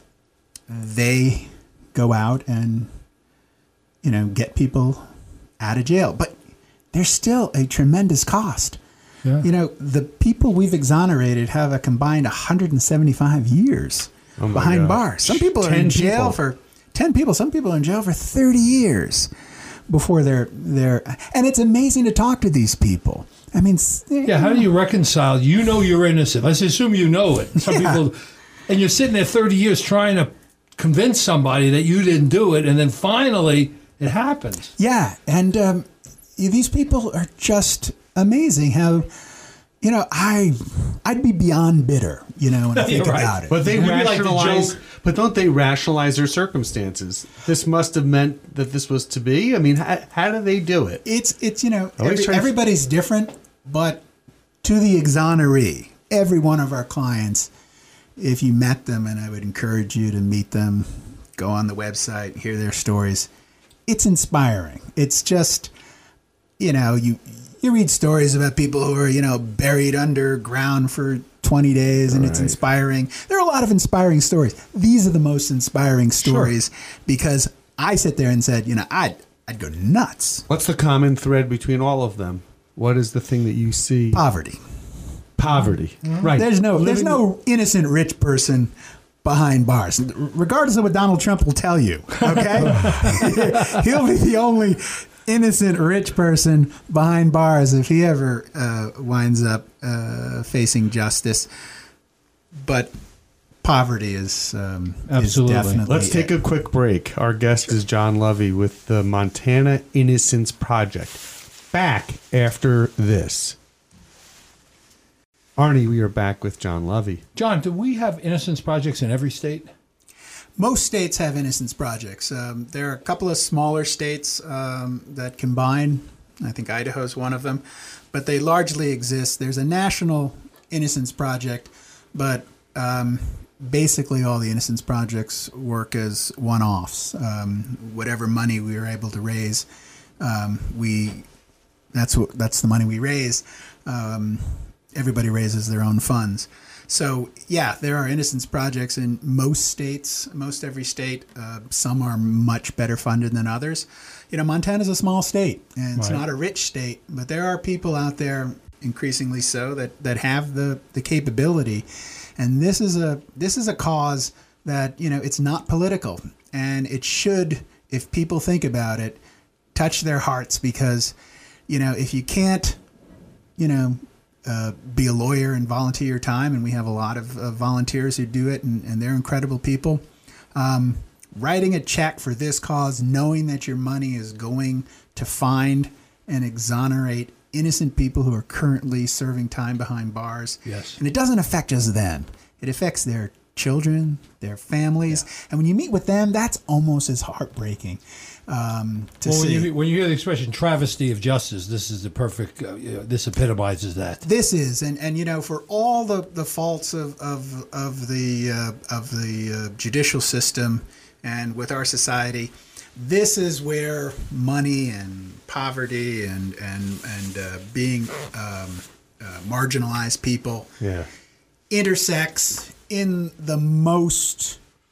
they go out and, you know, get people out of jail. But there's still a tremendous cost. Yeah. You know, the people we've exonerated have a combined one hundred seventy-five years Oh my behind God. bars. Some people are ten in jail people. for ten people. Some people are in jail for thirty years before they're they're. And it's amazing to talk to these people. I mean, s- Yeah, how do you reconcile? You know you're innocent. Let's assume you know it. Some Yeah. people, and you're sitting there thirty years trying to convince somebody that you didn't do it, and then finally it happens. Yeah, and um, these people are just amazing. How, you know, I I'd be beyond bitter, you know, when I think You're right. about it. But they Would you like to rationalize. joke? But don't they rationalize their circumstances? This must have meant that this was to be. I mean, how, how do they do it? It's it's you know Always every, try to- everybody's different, but to the exoneree, every one of our clients, if you met them, and I would encourage you to meet them, go on the website, hear their stories. It's inspiring. It's just, you know, you you read stories about people who are, you know, buried underground for twenty days, and it's Right. inspiring. There are a lot of inspiring stories. These are the most inspiring stories because I sit there and said, you know, I'd I'd go nuts. What's the common thread between all of them? What is the thing that you see? Poverty. Poverty. Right. There's no there's Living- no innocent rich person behind bars, regardless of what Donald Trump will tell you. Okay, he'll be the only innocent rich person behind bars if he ever uh, winds up uh, facing justice. But poverty is um, Absolutely. Is definitely Let's take it. a quick break. Our guest is John Lovey with the Montana Innocence Project. Back after this. Arnie, we are back with John Lovey. John, do we have innocence projects in every state? Most states have innocence projects. Um, there are a couple of smaller states um, that combine. I think Idaho's one of them, but they largely exist. There's a national innocence project, but um, basically all the innocence projects work as one-offs. Um, whatever money we were able to raise, um, we that's what that's the money we raise. Um, everybody raises their own funds. So, yeah, there are innocence projects in most states, most every state. Uh, some are much better funded than others. You know, Montana's a small state, and it's Right. not a rich state, but there are people out there, increasingly so, that, that have the, the capability. And this is a this is a cause that, you know, it's not political. And it should, if people think about it, touch their hearts because, you know, if you can't, you know, Uh, be a lawyer and volunteer your time, and we have a lot of uh, volunteers who do it, and, and they're incredible people. Um, writing a check for this cause, knowing that your money is going to find and exonerate innocent people who are currently serving time behind bars. Yes. And it doesn't affect just them. It affects their children, their families. And when you meet with them, that's almost as heartbreaking um, to Well, when see. you, when you hear the expression travesty of justice, this is the perfect, uh, you know, this epitomizes that. This is, and, and you know, for all the, the faults of of of the uh, of the uh, judicial system and with our society, this is where money and poverty and and and uh, being um, uh, marginalized people Yeah. intersects in the most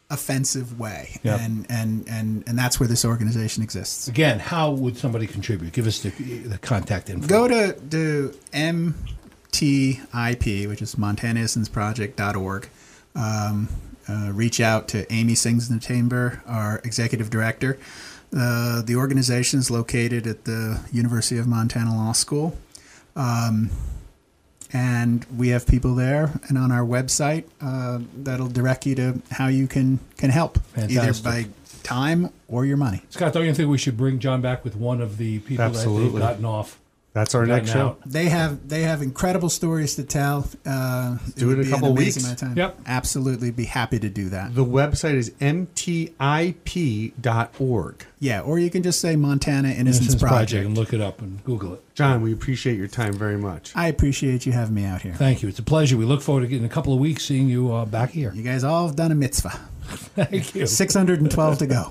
offensive way. Yep. And, and, and, and that's where this organization exists. Again, how would somebody contribute? Give us the, the contact info. Go to, to M T I P, which is Montana Innocence Project dot org. Um, uh, reach out to Amy Singleton-Tabor, our executive director. Uh, the organization is located at the University of Montana Law School. Um, And we have people there and on our website uh, that'll direct you to how you can, can help, Fantastic. either by time or your money. Scott, don't you think we should bring John back with one of the people Absolutely. that they've gotten off? That's our next gotten show. out? They have they have incredible stories to tell. Uh, do would it in a be couple an weeks. amazing amount of time. Yep. Absolutely, be happy to do that. The website is M T I P dot org. Yeah, or you can just say Montana Innocence, Innocence Project. Project and look it up and Google it. John, we appreciate your time very much. I appreciate you having me out here. Thank you. It's a pleasure. We look forward to getting a couple of weeks seeing you uh, back here. You guys all have done a mitzvah. Thank you. six hundred twelve to go.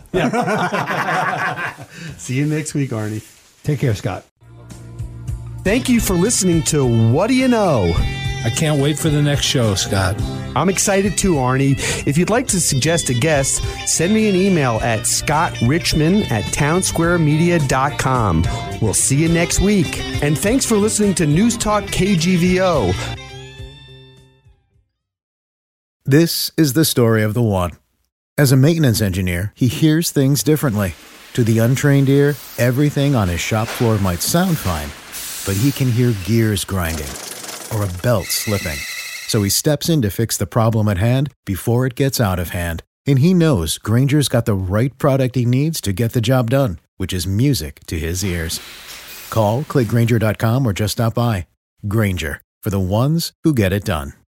See you next week, Arnie. Take care, Scott. Thank you for listening to What Do You Know? I can't wait for the next show, Scott. I'm excited too, Arnie. If you'd like to suggest a guest, send me an email at scottrichman at townsquaremedia dot com. We'll see you next week. And thanks for listening to News Talk K G V O. This is the story of the one. As a maintenance engineer, he hears things differently. To the untrained ear, everything on his shop floor might sound fine, but he can hear gears grinding or a belt slipping. So he steps in to fix the problem at hand before it gets out of hand. And he knows Grainger's got the right product he needs to get the job done, which is music to his ears. Call, click Grainger dot com, or just stop by. Grainger, for the ones who get it done.